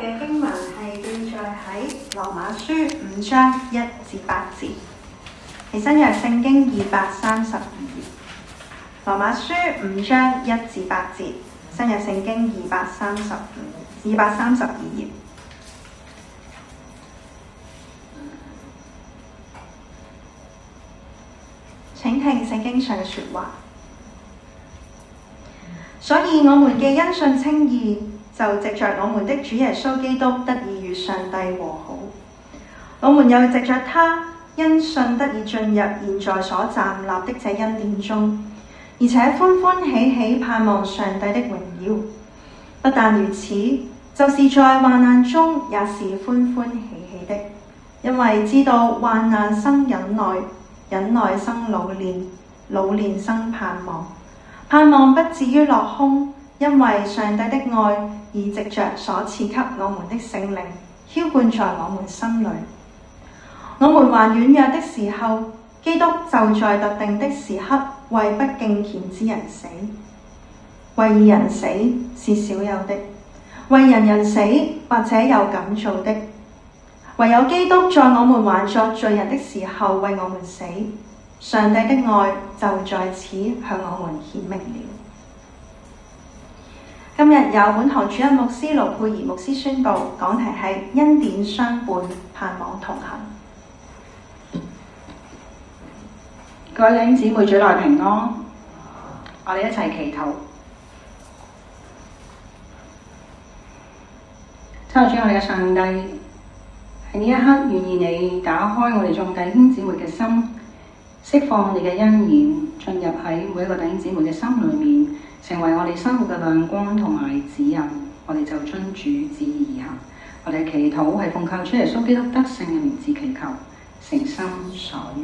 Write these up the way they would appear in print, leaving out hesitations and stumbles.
嘅經文係記載喺羅馬書5章1至8節，係新約聖經232頁。羅馬書5章1至8節，新約聖經232頁。請聽聖經上嘅說話。所以我們既因信稱義，就藉着我們的主耶穌基督得以與上帝和好。我們又藉着他，因信得以進入現在所站立的這恩典中，而且歡歡喜喜盼望上帝的榮耀。不但如此，就是在患難中也是歡歡喜喜的，因為知道患難生忍耐，忍耐生老練，老練生盼望。盼望不至於落空，因為上帝的愛已藉着所賜給我們的聖靈澆灌在我們心裏。我們還軟弱的時候，基督就在特定的時刻為不敬虔之人死。為義人死是少有的，為人死或者有敢做的。唯有基督在我們還作罪人的時候為我們死。上帝的愛就在此向我們顯明了。今日由本堂主任牧師盧佩儀牧師宣佈，講題係恩典相伴，盼望同行。 各位弟兄姊妹，主內平安，我哋一齊祈禱。親愛主，我哋嘅上帝，喺呢一刻願意你打開我哋眾弟兄姊妹嘅心，釋放你嘅恩言進入喺每一個弟兄姊妹嘅心裏面，成為我哋生活嘅亮光同埋指引。我哋就遵主旨意而行。我哋祈禱係奉靠主耶穌基督得勝嘅名字祈求，誠心所願。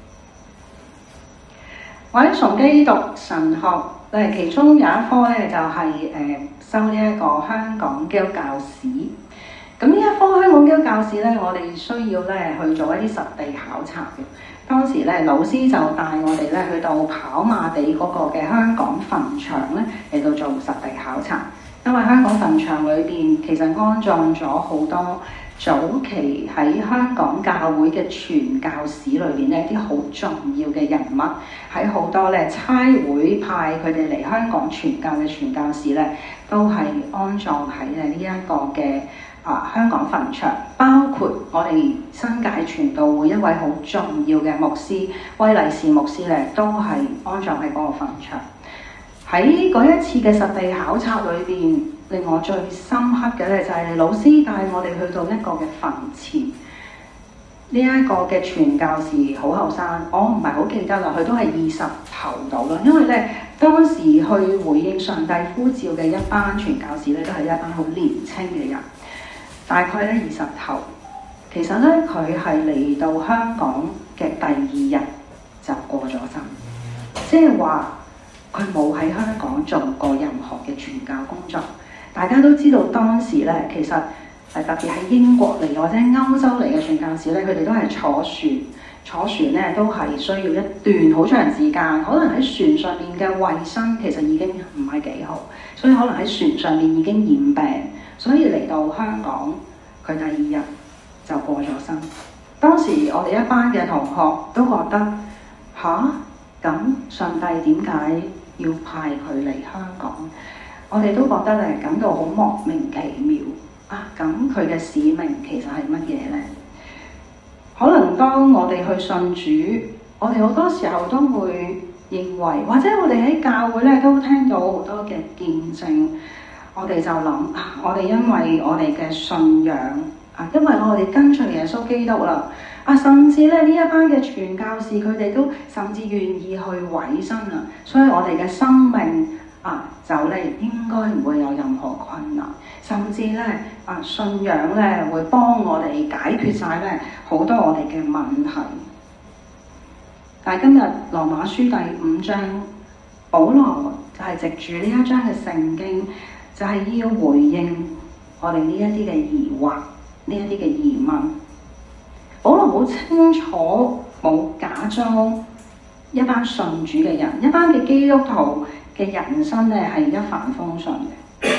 我喺崇基讀神學，其中有一科咧就係修呢一個香港基督教史。咁呢一科香港基督教史咧，我哋需要咧去做一啲實地考察嘅。當時咧，老師就帶我哋咧去到跑馬地嗰個嘅香港墳場咧嚟到做實地考察。因為香港墳場裏邊其實安葬咗好多早期喺香港教會嘅傳教史裏邊咧一啲好重要嘅人物，喺好多咧差會派佢哋嚟香港傳教嘅傳教士咧，都係安葬喺呢一個嘅香港墳場，包括我哋新界傳道會一位好重要嘅牧師威利士牧師咧，都係安葬喺嗰個墳場。喺嗰一次嘅實地考察裏邊，令我最深刻嘅咧就係老師帶我哋去到一個嘅墳前，呢一個嘅傳教士好後生，我唔係好記得啦，佢都係20頭到啦。因為咧當時去回應上帝呼召嘅一班傳教士咧，都係一班好年輕嘅人。大概咧20頭，其實咧佢係嚟到香港嘅第2日就過咗身，即係話佢冇喺香港做過任何嘅傳教工作。大家都知道當時咧，其實特別喺英國嚟或者歐洲嚟嘅傳教士咧，佢哋都係坐船咧都係需要一段好長時間，可能喺船上面嘅衞生其實已經唔係幾好，所以可能喺船上面已經染病。所以嚟到香港，佢第2日就過咗身。當時我哋一班嘅同學都覺得咁上帝點解要派佢嚟香港？我哋都覺得咧感到好莫名其妙咁佢嘅使命其實係乜嘢呢？可能當我哋去信主，我哋好多時候都會認為，或者我哋喺教會咧都聽到好多嘅見證。我哋就諗我哋因為我哋嘅信仰因為我哋跟隨耶穌基督啦甚至咧呢一班嘅傳教士佢哋都甚至願意去委身啦，所以我哋嘅生命就咧應該唔會有任何困難，甚至咧信仰咧會幫我哋解決晒咧好多我哋嘅問題。但係今日羅馬書第5章，保羅就係藉住呢一章嘅聖經，就係要回應我哋呢一啲嘅疑惑，呢一啲嘅疑問。保羅好清楚冇假裝一班信主嘅人，一班嘅基督徒嘅人生咧係一帆風順嘅。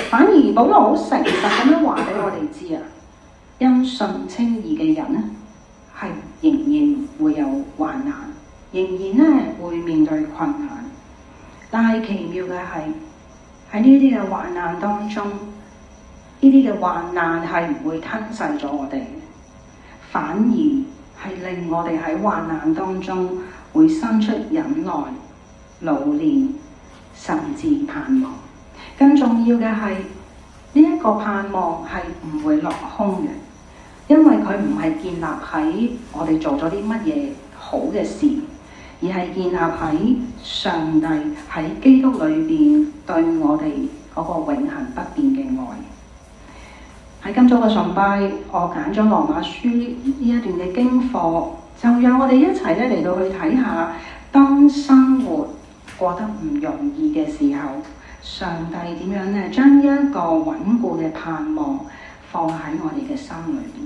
反而保羅好誠實咁樣話俾我哋知啊，因信稱義嘅人咧，係仍然會有患難，仍然咧會面對困難。但係奇妙嘅係喺呢啲嘅患難當中，呢啲嘅患難係唔會吞噬咗我哋，反而係令我哋喺患難當中會生出忍耐、老練，甚至盼望。更重要嘅係呢一個盼望係唔會落空嘅，因為佢唔係建立喺我哋做咗啲乜嘢好嘅事，而係建立喺上帝喺基督裏邊對我哋嗰個永恆不變嘅愛。喺今早嘅崇拜，我揀咗羅馬書呢一段嘅經課，就讓我哋一齊咧嚟到去睇下，當生活過得唔容易嘅時候，上帝點樣咧將呢一個穩固嘅盼望放喺我哋嘅心裏邊。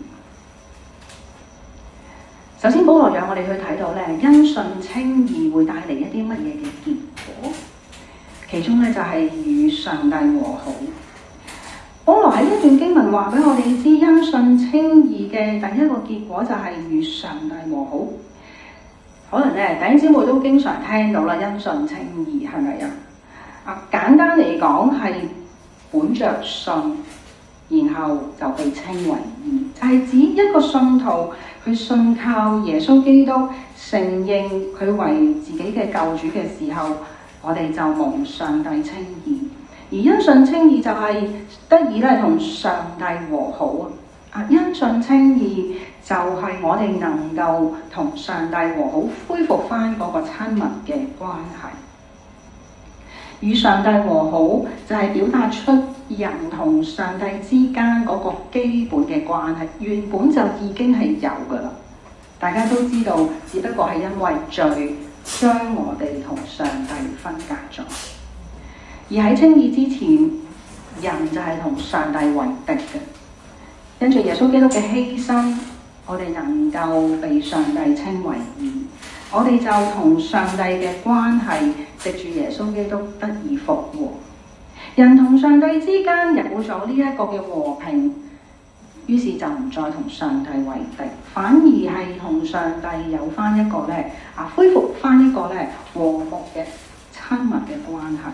首先，保羅讓我哋去睇到咧，因信稱義會帶嚟一啲乜嘢嘅結果，其中咧就係與上帝和好。保羅喺呢段經文話俾我哋知，因信稱義嘅第一個結果就係與上帝和好。可能咧弟兄姊妹都經常聽到啦，因信稱義係咪啊？簡單嚟講係本着信，然後就被稱為義，就係指一個信徒佢信靠耶穌基督，承認佢為自己嘅救主嘅時候，我哋就蒙上帝稱義。而因信稱義就係得以咧同上帝和好啊！因信稱義就係我哋能夠同上帝和好，恢復翻嗰個親密嘅關係。與上帝和好就係表達出人同上帝之間嗰個基本嘅關係，原本就已經係有㗎啦。大家都知道，只不過係因為罪將我哋同上帝分隔咗。而喺稱義之前，人就係同上帝為敵嘅。跟住耶穌基督嘅犧牲，我哋能夠被上帝稱為義，我哋就同上帝嘅關係藉住耶穌基督得以復和。人同上帝之間有咗呢一個嘅和平，於是就唔再同上帝為敵，反而係同上帝有翻一個咧恢復翻一個咧和睦嘅親密嘅關係。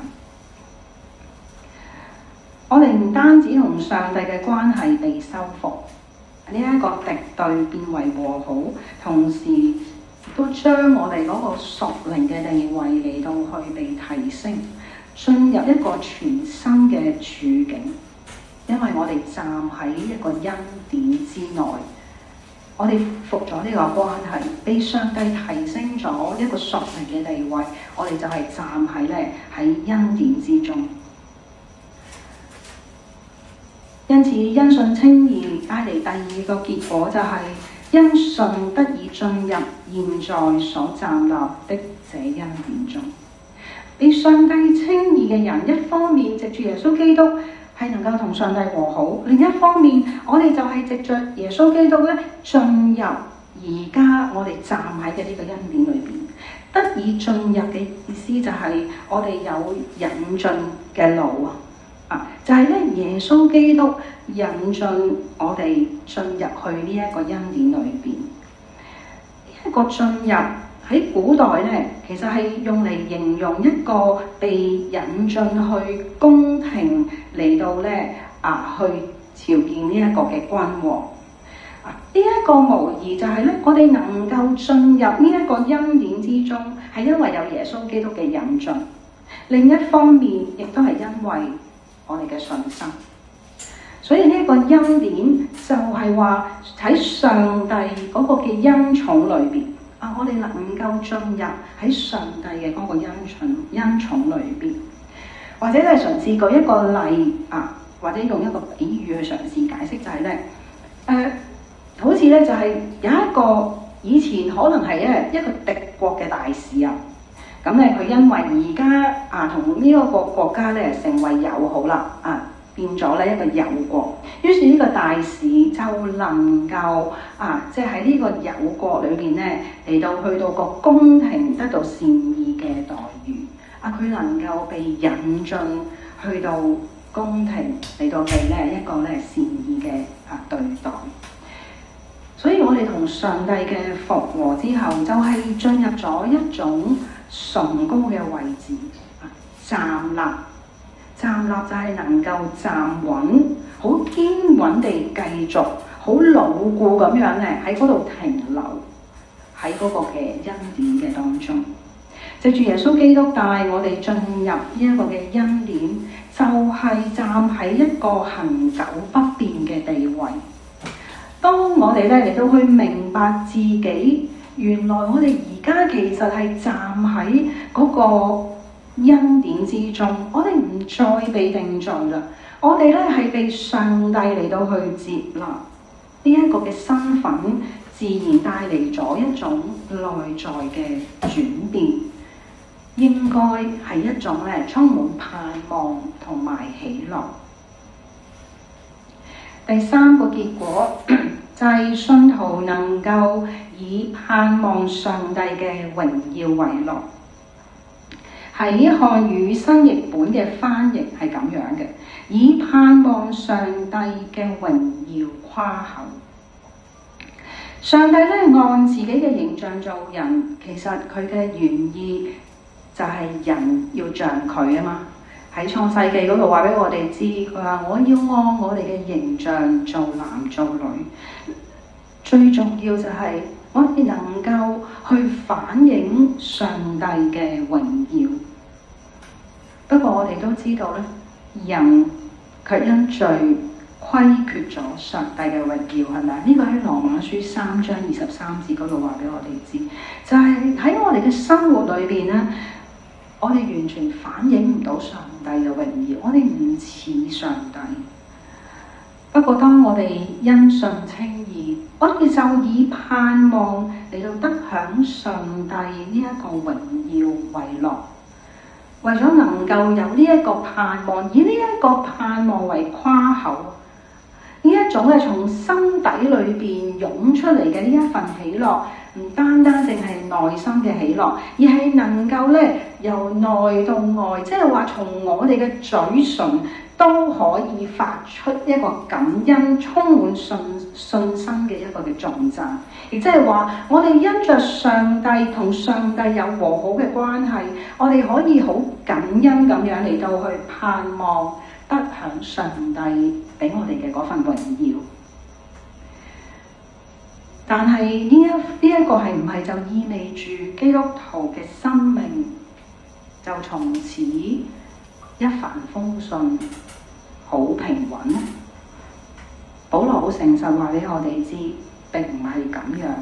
我哋唔單止同上帝嘅關係被修復，呢一個敵對變為和好，同時都將我哋嗰個屬靈嘅地位嚟到去被提升，進入一個全新嘅處境。因為我哋站喺一個恩典之內，我哋復咗呢個關係，被上帝提升咗一個屬靈嘅地位，我哋就係站喺恩典之中。因此，因信稱義帶嚟第二個結果就係因信得以進入現在所站立的這恩典中。被上帝稱義嘅人，一方面藉住耶穌基督係能夠同上帝和好，另一方面我哋就係藉着耶穌基督咧進入而家我哋站喺嘅呢個恩典裏邊。得以進入嘅意思就係我哋有引進嘅路就係耶穌基督引進我哋進入去呢一個恩典裏邊。呢一個進入喺古代咧，其實係用嚟形容一個被引進去宮廷嚟到去朝見呢一個嘅君王。呢一個無疑就係我哋能夠進入呢一個恩典之中，係因為有耶穌基督嘅引進。另一方面，亦都係因為我哋嘅信心，所以呢一個恩典就係話喺上帝嗰個嘅恩寵裏邊我哋能夠進入喺上帝嘅嗰個恩寵裏邊，或者咧嘗試舉一個例或者用一個比喻去嘗試解釋，就係好似咧就係有一個以前可能係一個敵國嘅大使咁咧佢因為而家同呢一個國家咧成為友好啦變咗咧一個友國，於是呢個大使就能夠即係喺呢個友國裏邊咧嚟到去到個宮廷得到善意嘅待遇佢能夠被引進去到公平嚟到被一個善意嘅對待。所以我哋同上帝嘅復和之後，就係進入咗一種崇高嘅位置，站立。站立就係能夠站穩，好堅穩地繼續，好牢固咁樣喺嗰度停留，喺嗰個嘅恩典嘅當中。藉住耶穌基督帶我哋進入呢一個嘅恩典，就係站喺一個恆久不變嘅地位。當我哋嚟到去明白自己，原來我哋而家其實係站喺嗰個恩典之中，我哋唔再被定罪啦。我哋係被上帝嚟到去接納，呢一個嘅身份，自然帶嚟咗一種內在嘅轉變，應該係一種充滿盼望同埋喜樂。第三個結果就係信徒能夠以盼望上帝嘅榮耀為樂。喺漢語新譯本嘅翻譯係咁樣嘅，以盼望上帝嘅榮耀誇口。上帝按自己嘅形象造人，其實佢嘅原意就係人要像佢啊嘛。喺創世記嗰度話俾我哋知，佢話我要按我哋嘅形象做男做女。最重要就係我哋能夠去反映上帝嘅榮耀。不過我哋都知道人卻因罪虧缺咗上帝嘅榮耀，係咪？呢個喺羅馬書3章23節嗰度話俾我哋知，就係喺我哋嘅生活裏邊我哋完全反映唔到上帝嘅榮耀，我哋唔似上帝。不過當我哋因信稱義，我哋就以盼望嚟到得享上帝呢一個榮耀為樂。為咗能夠有呢一個盼望，以呢一個盼望為誇口，呢一種從心底裏邊湧出嚟嘅呢一份喜樂，唔單單淨係內心嘅喜樂，而係能夠由內到外，即係話從我哋嘅嘴唇都可以發出一個感恩、充滿信心嘅一個嘅頌讚。亦即係話，我哋因着上帝同上帝有和好嘅關係，我哋可以好感恩咁樣嚟到去盼望得享上帝俾我哋嘅嗰份榮耀。但係呢一個係唔係就意味住基督徒嘅生命就從此一帆風順、好平穩呢？保羅好誠實話俾我哋知，並唔係咁樣。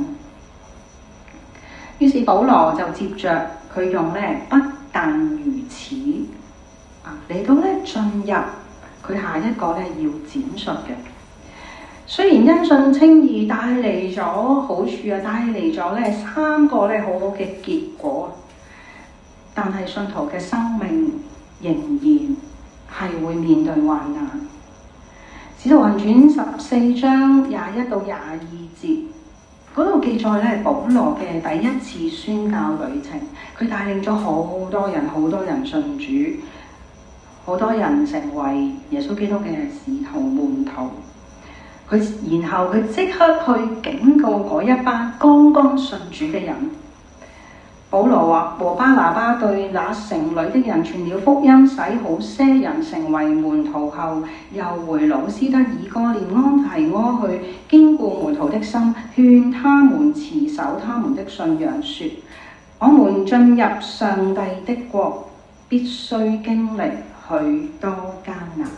於是保羅就接着佢用不但如此嚟到進入佢下一個要闡述嘅。雖然因信稱義帶嚟咗好處帶嚟咗3個好好嘅結果，但係信徒嘅生命仍然係會面對患難。使徒行傳14章21到22節嗰度記載保羅嘅第一次宣教旅程，佢帶領咗好多人信主，好多人成為耶穌基督嘅使徒門徒。然後佢即刻去警告嗰一班剛剛信主嘅人。保羅話：和巴拿巴對那城裏的人傳了福音，使好些人成為門徒後，又回魯斯德、以哥念、安提阿去堅固門徒的心，勸他們持守他們的信仰，說：我們進入上帝的國，必須經歷許多艱難。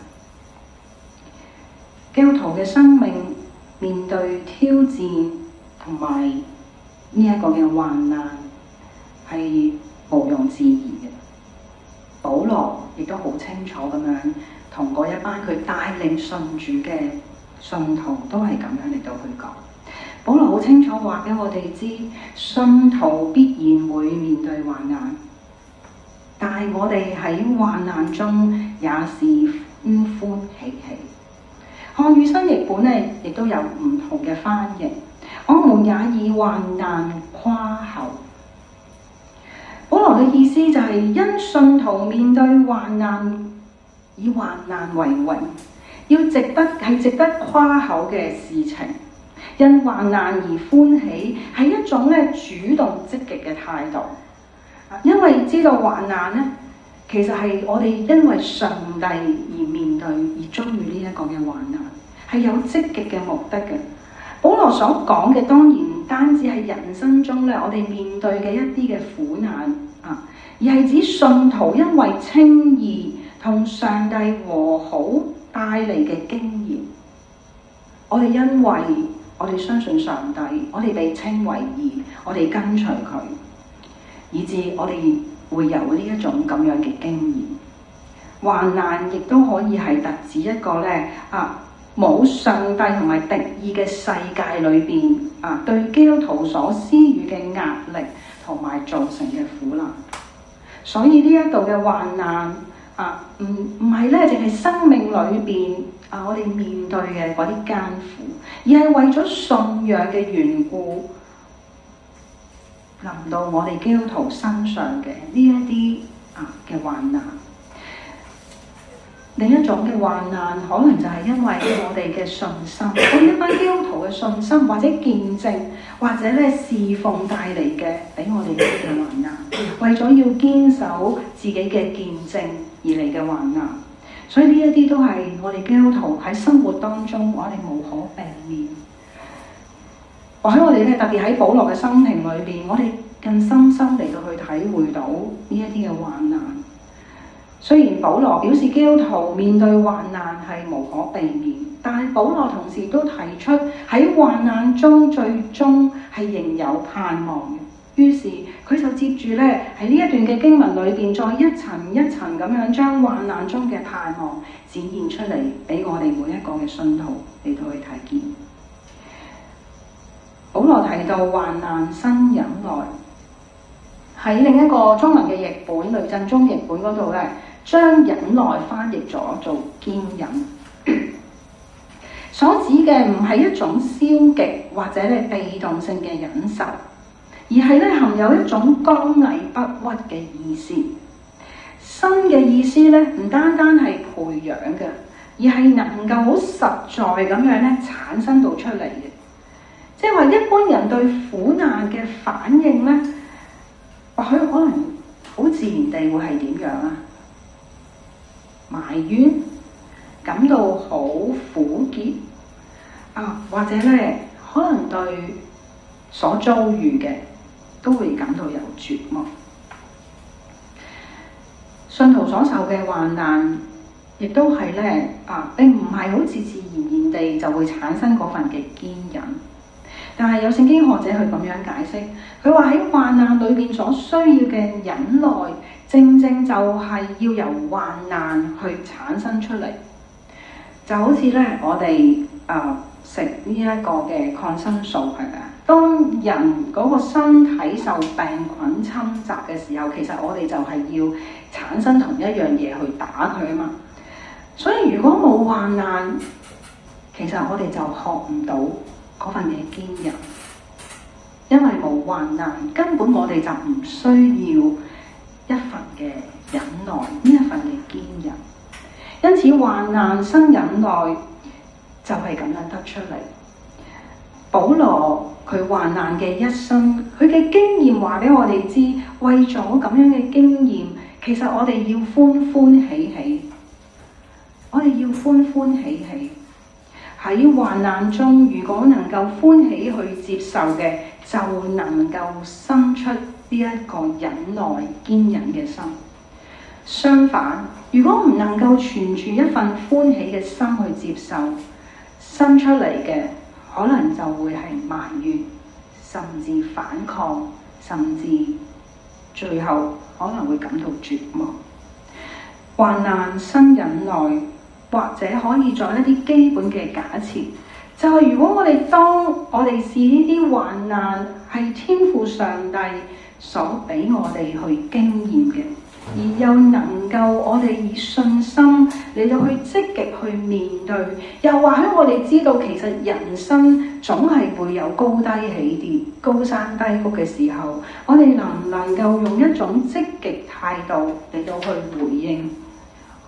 基督徒嘅生命面對挑戰同埋呢一個嘅患難係毋庸置疑嘅。保羅亦都好清楚咁樣同嗰一班佢帶領信主嘅信徒都係咁樣嚟到去講。保羅好清楚話俾我哋知，信徒必然會面對患難，但係我哋喺患難中也是歡歡喜喜。漢語新譯本亦都有唔同嘅翻譯。我們也以患難誇口。保羅嘅意思就係因信徒面對患難而以患難為榮，值得誇口嘅事情。因患難而歡喜，係一種主動積極嘅態度。因為知道患難呢，其實係我哋因為上帝而面對而遭遇呢一個嘅患難，係有積極嘅目的嘅。保羅所講嘅當然唔單止係人生中我哋面對嘅一啲嘅苦難啊，而係指信徒因為稱義同上帝和好帶嚟嘅經驗。我哋因為我哋相信上帝，我哋被稱為義，我哋跟隨佢，以致我哋會有呢一種咁樣嘅經驗。患難亦都可以係特指一個冇上帝同埋敵意嘅世界裏邊對基督徒所施予嘅壓力同埋造成嘅苦難。所以呢一度嘅患難唔係淨係生命裏邊我哋面對嘅嗰啲艱苦，而係為咗信仰嘅緣故臨到我哋基督徒身上嘅呢一啲嘅患難。另一種嘅患難可能就係因為我哋嘅信心，我哋一班基督徒嘅信心或者見證或者侍奉帶嚟嘅俾我哋嘅患難，為咗要堅守自己嘅見證而嚟嘅患難。所以呢一啲都係我哋基督徒喺生活當中我哋無可避免。或者我哋特別喺保羅嘅生平裏邊，我哋更深深嚟到去體會到呢一啲嘅患難。雖然保羅表示基督徒面對患難係無可避免，但係保羅同時都提出喺患難中最終係仍有盼望嘅。於是佢就接住喺呢一段嘅經文裏邊，再一層一層咁樣將患難中嘅盼望展現出嚟，俾我哋每一個嘅信徒嚟到去睇見。保羅提到患難生忍耐，喺另一個中文嘅譯本雷振中譯本嗰度將忍耐翻譯咗做堅忍。所指嘅唔係一種消極或者被動性嘅忍受，而係含有一種剛毅不屈嘅意思。新嘅意思唔單單係培養嘅，而係能夠好實在咁樣產生到出嚟嘅。即係話一般人對苦難嘅反應或許可能好自然地會係點樣埋怨，感到好苦澀或者可能對所遭遇嘅都會感到有絕望。信徒所受嘅患難亦都係並唔係好似自然然地就會產生嗰份嘅堅忍。但係有聖經學者去咁樣解釋，佢話喺患難裏邊所需要嘅忍耐，正正就係要由患難去產生出嚟。就好似我哋食呢一個嘅抗生素係咪啊？當人嗰個身體受病菌侵襲嘅時候，其實我哋就係要產生同一樣嘢去打佢啊嘛。所以如果冇患難，其實我哋就學唔到嗰份嘅堅忍，因為冇患難，根本我哋就唔需要一份嘅忍耐，呢一份嘅堅忍。因此患難生忍耐就係咁樣得出嚟。保羅佢患難嘅一生，佢嘅經驗話俾我哋知，為咗咁樣嘅經驗，其實我哋要歡歡喜喜，我哋要歡歡喜喜。喺患難中，如果能夠歡喜去接受嘅，就能夠生出呢一個忍耐堅忍嘅心。相反，如果唔能夠存住一份歡喜嘅心去接受，生出嚟嘅可能就會係埋怨，甚至反抗，甚至最後可能會感到絕望。患難生忍耐，或者可以作一啲基本嘅假設，就係如果當我哋視呢啲患難係天父上帝所俾我哋去經驗嘅，而又能夠我哋以信心嚟到去積極去面對，又或許我哋知道其實人生總係會有高低起跌、高山低谷嘅時候，我哋能唔能夠用一種積極態度嚟到去回應？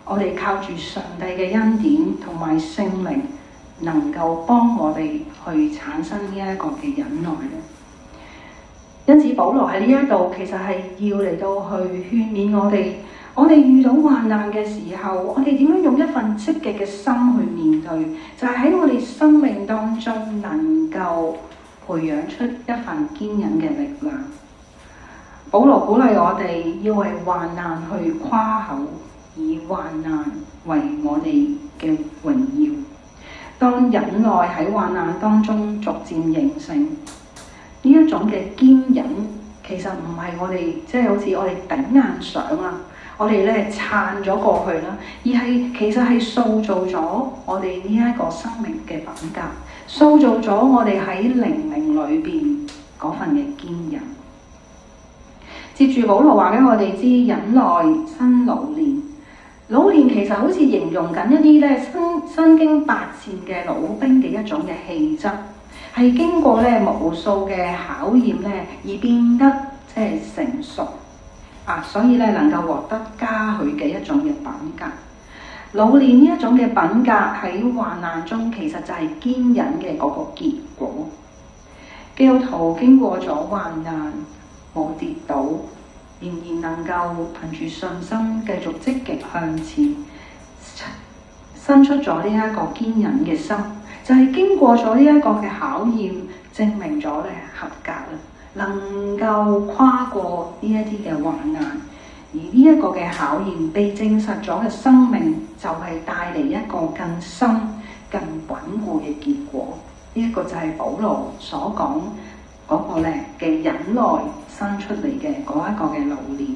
我哋靠住上帝嘅恩典同埋聖靈，能夠幫我哋去產生呢一個嘅忍耐咧。因此，保羅喺呢一度其實係要嚟到去勸勉我哋遇到患難嘅時候，我哋點樣用一份積極嘅心去面對，就係喺我哋生命當中能夠培養出一份堅忍嘅力量。保羅鼓勵我哋要為患難去誇口，以患難為我哋嘅榮耀。當忍耐喺患難當中逐漸形成，呢一種嘅堅忍，其實唔係我哋好似我哋頂硬上啊，我哋撐咗過去啦，而係其實係塑造咗我哋呢一個生命嘅品格，塑造咗我哋喺靈命裏邊嗰份嘅堅忍。接住保羅話俾我哋知，忍耐生老練。老練其實好似形容緊一啲身經百戰嘅老兵嘅一種嘅氣質，係經過無數嘅考驗而變得成熟啊，所以能夠獲得嘉許嘅一種嘅品格。老練呢一種嘅品格喺患難中，其實就係堅忍嘅嗰個結果。基督徒經過咗患難，冇跌倒，仍然能夠憑住信心繼續積極向前，伸出咗呢一個堅忍嘅心，就係經過咗呢一個嘅考驗，證明咗合格啦，能夠跨過呢一啲嘅患難。而呢一個嘅考驗被證實咗嘅生命，就係帶嚟一個更深、更穩固嘅結果。呢一個就係保羅所講嗰個嘅忍耐生出嚟嘅嗰一個嘅老練。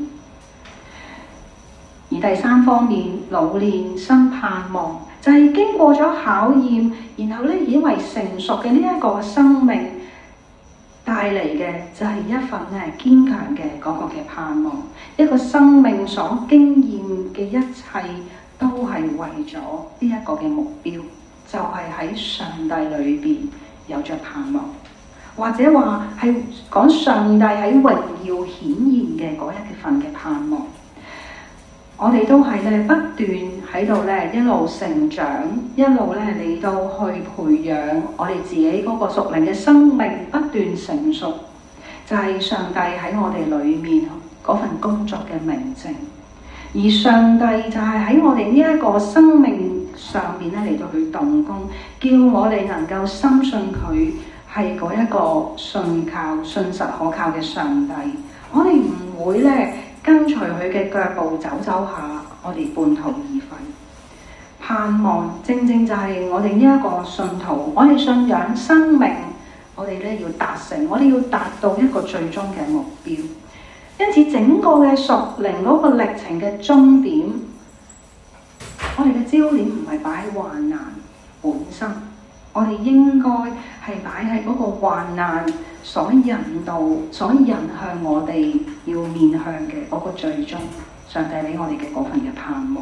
而第三方面，老練生盼望，就係經過咗考驗，然後以為成熟嘅呢一個生命帶嚟嘅就係一份堅強嘅嗰個嘅盼望。一個生命所經驗嘅一切都係為咗呢一個嘅目標，就係喺上帝裏邊有着盼望，或者話係講上帝喺榮耀顯現嘅嗰一份嘅盼望。我哋都係不斷喺度一路成長，一路嚟到去培養我哋自己嗰個屬靈嘅生命不斷成熟，就係上帝喺我哋裏面嗰份工作嘅明證。而上帝就係喺我哋呢一個生命上邊嚟到去動工，叫我哋能夠深信佢係嗰一個信實可靠嘅上帝。我哋唔會跟隨佢嘅腳步走下，我哋半途而廢。盼望正正就係我哋呢一個信徒，我哋信仰生命，我哋要達成，我哋要達到一個最終嘅目標。因此整個嘅屬靈嗰個歷程嘅終點，我哋嘅焦點唔係擺喺患難本身，我哋應該係擺喺嗰個患難所引導、所引向我哋要面向嘅嗰個最終，上帝俾我哋嘅嗰份嘅盼望。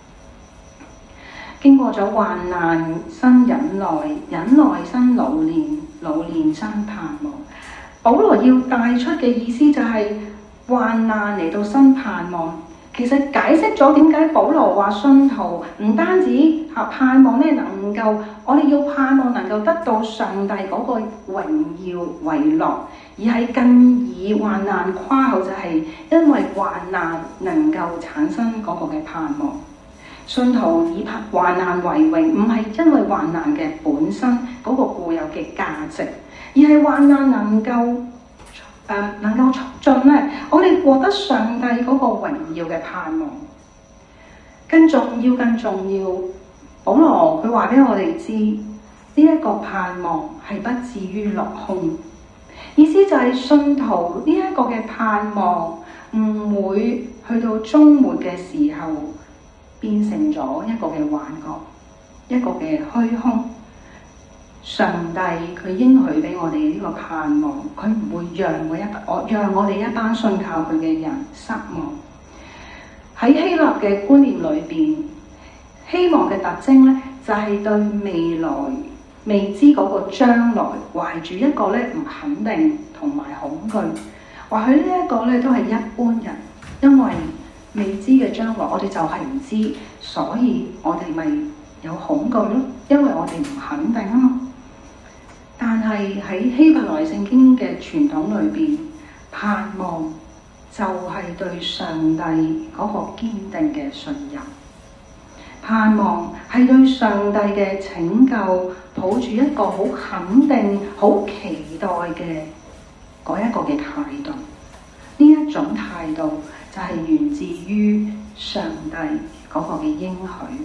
經過咗患難生忍耐，忍耐生老練，老練生盼望。保羅要帶出嘅意思就係患難嚟到生盼望。其實解釋咗點解保羅話信徒唔單止盼望能夠，我哋要盼望能夠得到上帝嗰個榮耀為樂，而係更以患難誇口，就係因為患難能夠產生嗰個嘅盼望。信徒以患難為榮，唔係因為患難嘅本身嗰個固有嘅價值，而係患難能夠促進我哋獲得上帝嗰個榮耀嘅盼望。更重要，保羅佢話俾我哋知，呢一個盼望係不至於落空。意思就係信徒呢一個嘅盼望唔會去到終末嘅時候變成咗一個嘅幻覺，一個嘅虛空。上帝佢應許俾我哋呢個盼望，佢唔會讓我哋一班信靠佢嘅人失望。喺希臘嘅觀念裏邊，希望嘅特徵就係對未來未知嗰個將來懷住一個唔肯定同埋恐懼。或許呢一個都係一般人，因為未知嘅將來，我哋就係唔知，所以我哋咪有恐懼咯，因為我哋唔肯定啊嘛。但係喺希伯來聖經嘅傳統裏邊，盼望就係對上帝嗰個堅定嘅信任，盼望係對上帝嘅拯救抱住一個好肯定、好期待嘅嗰一個嘅態度。呢一種態度就係源自於上帝嗰個嘅應許，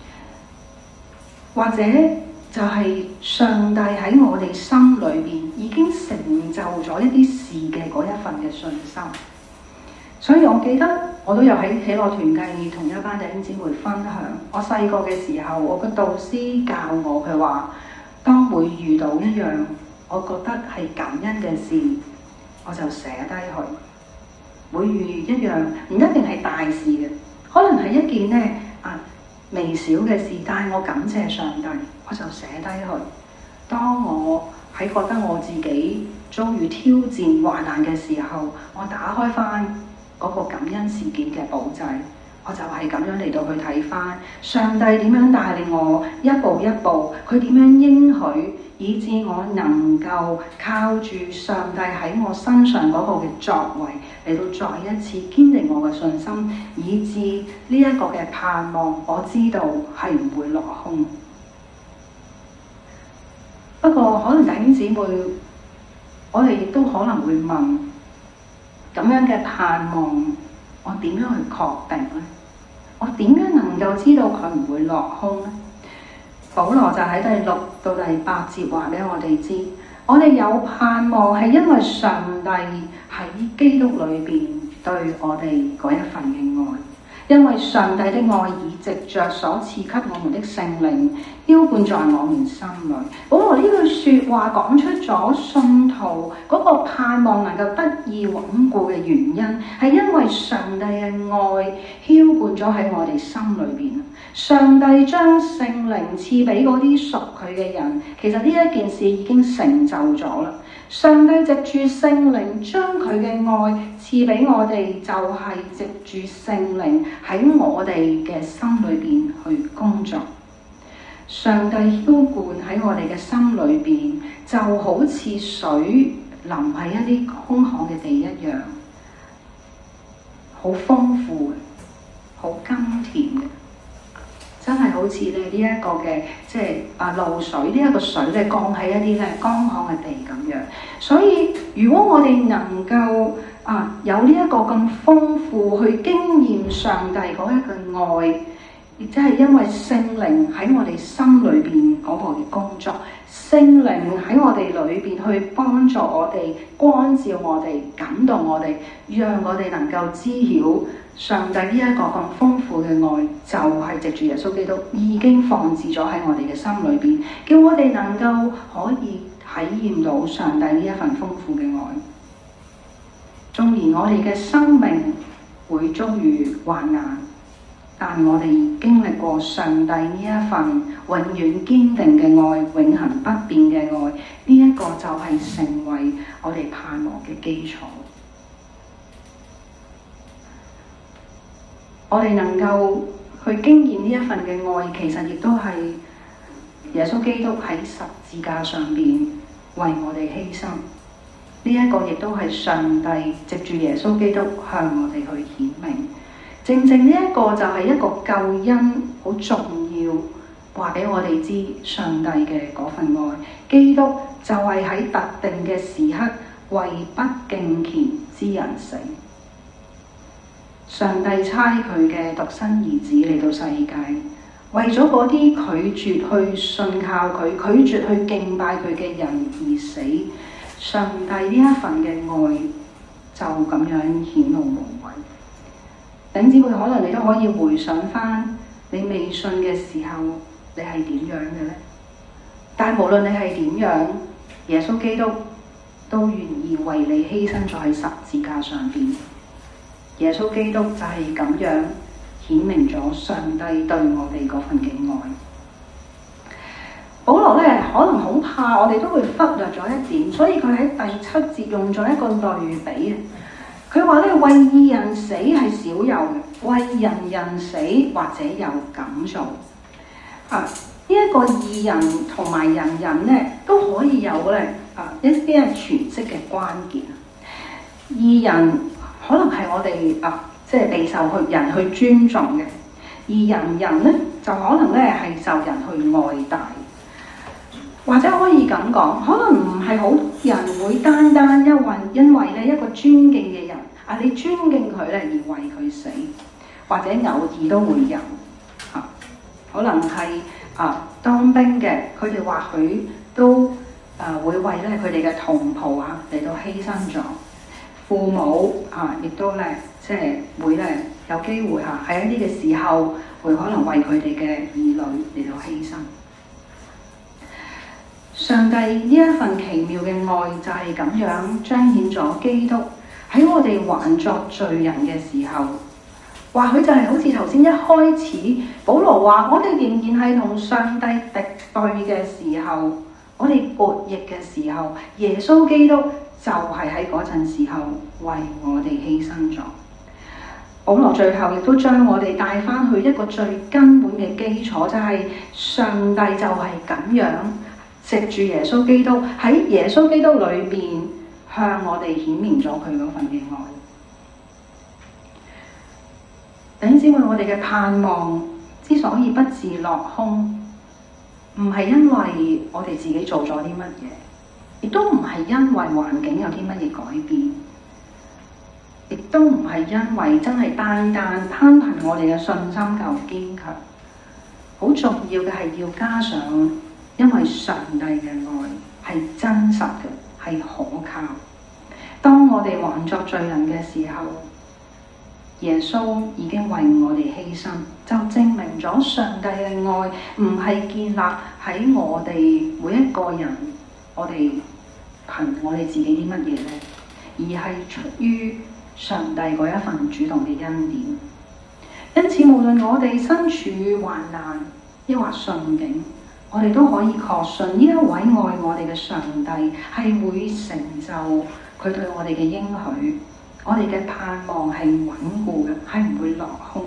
或者就係上帝喺我哋心裏邊已經成就咗一啲事嘅嗰一份嘅信心。所以我記得我都有喺喜樂團契同一班弟兄姊妹分享，我細個嘅時候，我嘅導師教我，佢話當會遇到一樣我覺得係感恩嘅事，我就寫低佢。會遇一樣唔一定係大事嘅，可能係一件微小嘅事，但係我感謝上帝，我就寫低佢。當我喺覺得我自己遭遇挑戰患難嘅時候，我打開翻嗰個感恩事件嘅簿仔，我就係咁樣嚟到去睇翻上帝點樣帶領我一步一步，佢點樣應許，以致我能夠靠住上帝喺我身上嗰個嘅作為嚟到再一次堅定我嘅信心，以致呢一個嘅盼望，我知道係唔會落空。不過可能弟兄姊妹，我哋亦都可能會問，咁樣嘅盼望，我點樣去確定呢？我點樣能夠知道佢唔會落空呢？保羅就喺第6到第8節話俾我哋知，我哋有盼望係因為上帝喺基督裏邊對我哋嗰一份嘅愛，因為上帝的愛已藉着所賜給我們的聖靈澆灌在我們心裏。保羅呢句說話講出咗信徒嗰個盼望能夠得以穩固嘅原因，係因為上帝嘅愛澆灌咗喺我哋心裏邊。上帝將聖靈賜俾嗰啲屬佢嘅人，其實呢一件事已經成就咗啦。上帝藉住聖靈將佢嘅愛賜俾我哋，就係藉住聖靈喺我哋嘅心裏邊去工作。上帝澆灌喺我哋嘅心裏邊，就好似水淋喺一啲空曠嘅地一樣，好豐富嘅，好甘甜嘅。真係好似呢一個嘅露水，呢一個水咧降喺一啲咧乾旱嘅地咁樣。所以如果我哋能夠有呢一個咁豐富去經驗上帝嗰一個愛，亦即係因為聖靈喺我哋心裏邊嗰個嘅工作，聖靈喺我哋裏邊去幫助我哋、關照我哋、感動我哋，讓我哋能夠知曉上帝呢一個咁豐富嘅愛，就係藉住耶穌基督已經放置咗喺我哋嘅心裏邊，叫我哋能夠可以體驗到上帝呢一份豐富嘅愛。縱然我哋嘅生命會遭遇患難，但我哋經歷過上帝呢一份永遠堅定嘅愛、永恆不變嘅愛，呢一個就係成為我哋盼望嘅基礎。我哋能夠去經驗呢一份嘅愛，其實亦都係耶穌基督喺十字架上邊為我哋犧牲。呢一個亦都係上帝藉住耶穌基督向我哋去顯明。正正呢一個就係一個救恩好重要，話俾我哋知上帝嘅嗰份愛。基督就係喺特定嘅時刻為不敬虔之人死。上帝差佢嘅獨生兒子嚟到世界，為咗嗰啲拒絕去信靠佢、拒絕去敬拜佢嘅人而死。上帝呢一份嘅愛就咁樣顯露無遺。弟兄姊妹，可能你都可以回想翻你未信嘅時候，你係點樣嘅呢？但係無論你係點樣，耶穌基督都願意為你犧牲咗喺十字架上邊。耶穌基督就係咁樣顯明咗上帝對我哋嗰份嘅愛。保羅咧可能好怕我哋都會忽略咗一點，所以佢喺第7節用咗一個類比啊。佢話咧，為義人死係少有嘅， 為人死或者有敢做。呢一個義人同埋人咧都可以有咧一啲係詮釋嘅關鍵。義人可能係我哋即係備受人去尊重嘅，而人咧就可能咧係受人去愛戴，或者可以咁講，可能唔係好人會單單因為咧一個尊敬嘅人你尊敬佢咧而為佢死，或者偶爾都會有可能係當兵嘅，佢哋或許都會為咧佢哋嘅同袍嚟到犧牲咗。父母亦都咧即係會咧有機會喺一啲嘅時候，會可能為佢哋嘅兒女嚟到犧牲。上帝呢一份奇妙嘅愛就係咁樣彰顯咗基督喺我哋還作罪人嘅時候，或許就係好似頭先一開始保羅話，我哋仍然係同上帝敵對嘅時候，我哋悖逆嘅時候，耶穌基督就係喺嗰陣時候為我哋犧牲咗。保羅最後亦都將我哋帶翻去一個最根本嘅基礎，就係上帝就係咁樣藉住耶穌基督喺耶穌基督裏邊向我哋顯明咗佢嗰份嘅愛。弟兄姊妹，我哋嘅盼望之所以不致落空，唔係因為我哋自己做咗啲乜嘢，亦都唔係因為環境有啲乜嘢改變，亦都唔係因為真係單單單憑我哋嘅信心夠堅強。好重要嘅係要加上，因為上帝嘅愛係真實嘅，係可靠。當我哋還作罪人嘅時候，耶穌已經為我哋犧牲，就證明咗上帝嘅愛唔係建立喺我哋每一個人，我哋憑我哋自己啲乜嘢咧，而係出於上帝嗰一份主動嘅恩典。因此，無論我哋身處患難抑或順境，我哋都可以確信呢一位愛我哋嘅上帝係會成就佢對我哋嘅應許。我哋嘅盼望係穩固嘅，係唔會落空。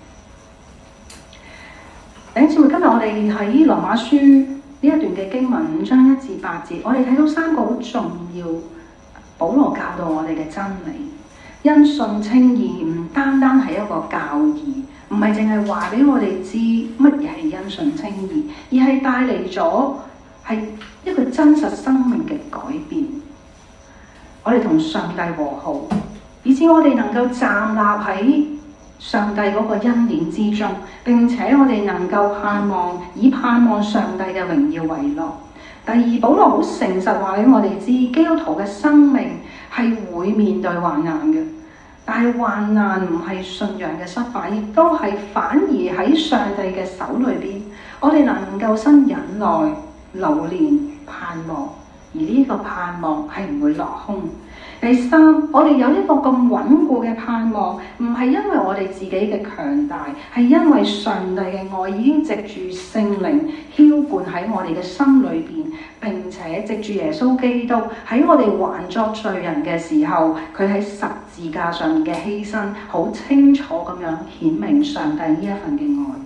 弟兄姊妹，今日我哋喺羅馬書呢一段嘅經文5章1至8節，我哋睇到3個好重要，保羅教導我哋嘅真理。因信稱義唔單單係一個教義，唔係淨係話俾我哋知乜嘢係因信稱義，而係帶嚟咗係一個真實生命嘅改變。我哋同上帝和好，以至我哋能夠站立喺上帝嗰個恩典之中，並且我哋能夠以盼望上帝嘅榮耀為樂。第二，保羅好誠實話俾我哋知，基督徒嘅生命係會面對患難嘅，但係患難唔係信仰嘅失敗，亦都係反而喺上帝嘅手裏邊，我哋能夠生忍耐、留戀、盼望，而呢個盼望係唔會落空。第三，我哋有一個咁穩固嘅盼望，唔係因為我哋自己嘅強大，係因為上帝嘅愛已經藉住聖靈澆灌喺我哋嘅心裏邊，並且藉住耶穌基督喺我哋還作罪人嘅時候，佢喺十字架上面嘅犧牲，好清楚咁樣顯明上帝呢一份嘅愛。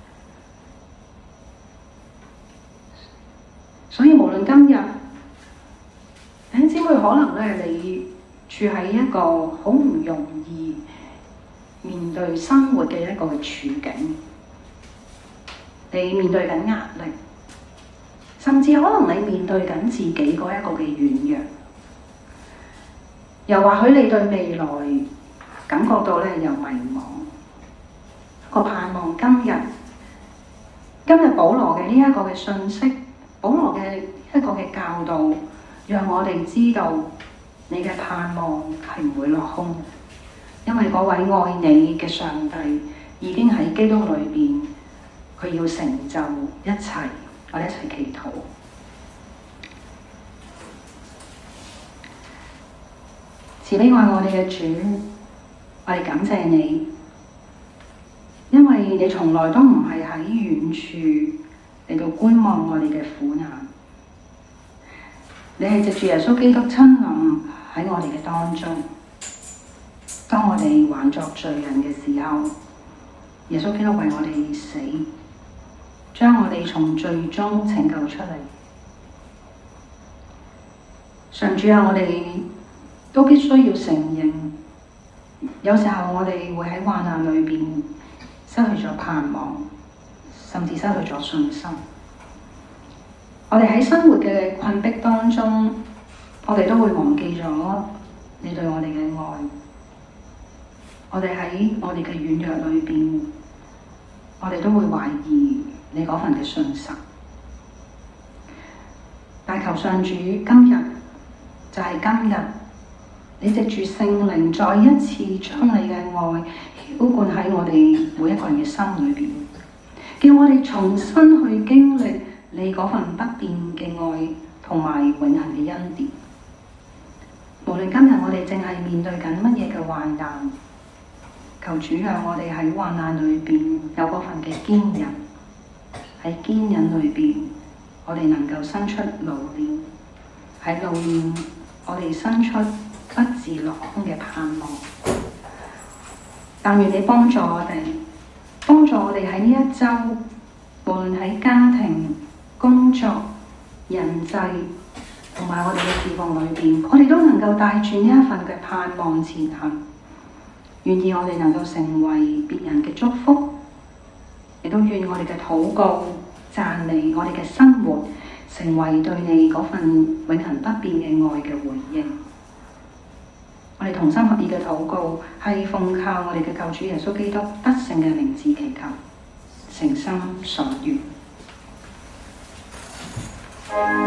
所以無論今日，弟兄姊妹，可能咧你處喺一個好唔容易面對生活嘅一個處境，你面對緊壓力，甚至可能你面對緊自己嗰一個嘅軟弱，又或許你對未來感覺到咧又迷茫。我盼望今日保羅嘅呢一個嘅信息，保羅嘅一個嘅教導，讓我哋知道你嘅盼望係唔會落空，因為嗰位愛你嘅上帝已經喺基督裏邊，佢要成就一切。我哋一齊祈禱。慈悲愛我哋嘅主，我哋感謝你，因為你從來都唔係喺遠處嚟到觀望我哋嘅苦難，你係藉住耶穌基督親臨喺我哋嘅當中。當我哋還作罪人嘅時候， 耶穌基督為我哋死，將我哋從罪中拯救出嚟。上主啊，我哋都必須要承認，有時候我哋會喺患難裏邊失去咗盼望，甚至失去咗信心。我哋喺生活嘅困迫當中，我哋都會忘記咗你對我哋嘅愛。我哋喺我哋嘅軟弱裏邊，我哋都會懷疑你嗰份嘅信實。但求上主今日就係今日，你藉住聖靈再一次將你嘅愛澆灌喺我哋每一個人嘅心裏邊，叫我哋重新去經歷你嗰份不變嘅愛同埋永恆嘅恩典。無論今日我哋正係面對緊乜嘢嘅患難，求主讓我哋喺患難裏邊有嗰份嘅堅忍，喺堅忍裏邊我哋能夠生出老練，喺老練我哋生出不至落空嘅盼望。但願你幫助我哋喺呢一周，無論喺家庭、工作、人際同埋我哋嘅侍奉裏邊，我哋都能夠帶住呢一份嘅盼望前行。願意我哋能夠成為別人嘅祝福，亦都願我哋嘅禱告、讚美，我哋嘅生活成為對你嗰份永恆不變嘅愛嘅回應。我哋同心合意嘅禱告，係奉靠我哋嘅救主耶穌基督得勝嘅名字祈求，誠心所願。